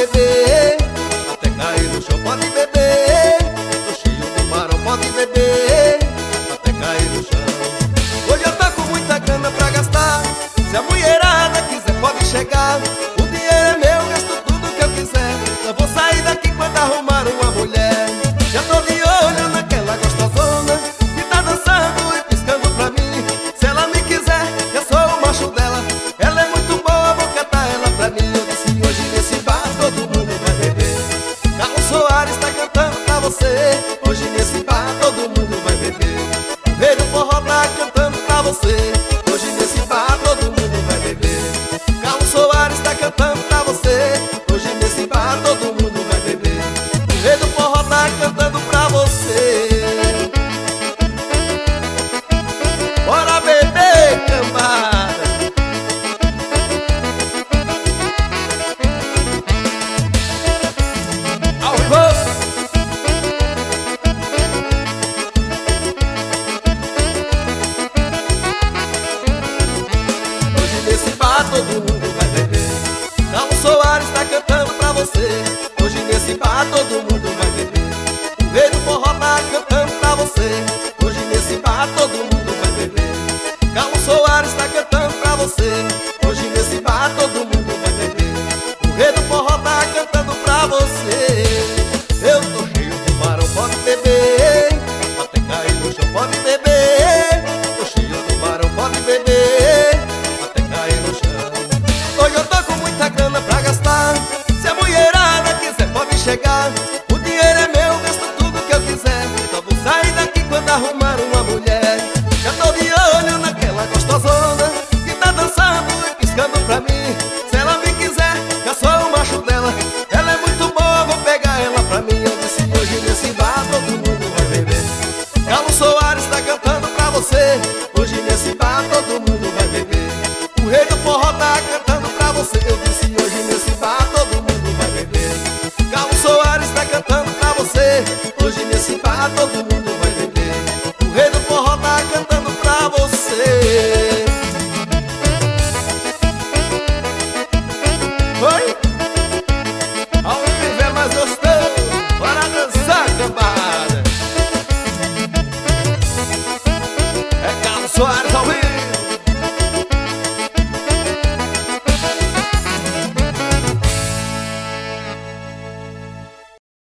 beber, até cair no chão pode beber. Tô cheio do marão, pode beber, até cair no chão. Hoje eu tô com muita grana pra gastar, se a mulherada quiser pode chegar. O dinheiro é meu, gasto tudo que eu quiser. Eu vou sair daqui quando arrumar uma mulher. Já tô de olho naquela gostosona que tá dançando e piscando pra mim. Se ela me quiser, eu sou o macho dela. Ela é muito boa, vou catar ela pra mim. Eu disse hoje nesse bar todo mundo vai beber. Carlos Soares tá cantando pra você. Hoje nesse bar todo mundo vai beber. O rei do forró tá cantando pra você. Hoje nesse bar todo mundo vai beber. Carlos Soares tá cantando pra você. Hoje nesse bar todo mundo vai beber. O rei do forró tá cantando pra você. Bora beber, cambada. Ao vivo. Hoje nesse bar todo mundo vai beber. Carlos Soares tá cantando pra você. Hoje nesse bar todo mundo vai beber. O rei do forró tá cantando pra você. Hoje nesse bar todo mundo vai beber. Carlos Soares tá cantando pra você. Hoje nesse bar todo mundo vai beber. O rei do forró tá cantando pra você. Eu tô cheio do marão, pode beber, até cair no chão pode beber. Tô cheio do marão, pode beber, até cair no chão. Hoje eu tô com muita grana pra gastar, se a mulherada quiser pode chegar. O dinheiro é meu, gasto tudo que eu quiser. Só vou sair daqui quando arrumar uma mulher. Já tô de olho naquela gostosona que tá dançando e piscando pra mim. Se ela me quiser, eu sou o macho dela. Ela é muito boa, vou pegar ela pra mim. Eu disse hoje nesse bar todo mundo vai beber. Carlos Soares tá cantando pra você. Hoje nesse bar todo mundo vai beber. O rei do forró tá cantando pra você. Eu disse hoje nesse bar todo mundo vai beber. Carlos Soares tá cantando pra você. Hoje nesse bar todo mundo vai beber. O rei do forró tá cantando pra você. Oi? Ao vivo é mais gostoso. Bora dançar, cambada. É Carlos Soares.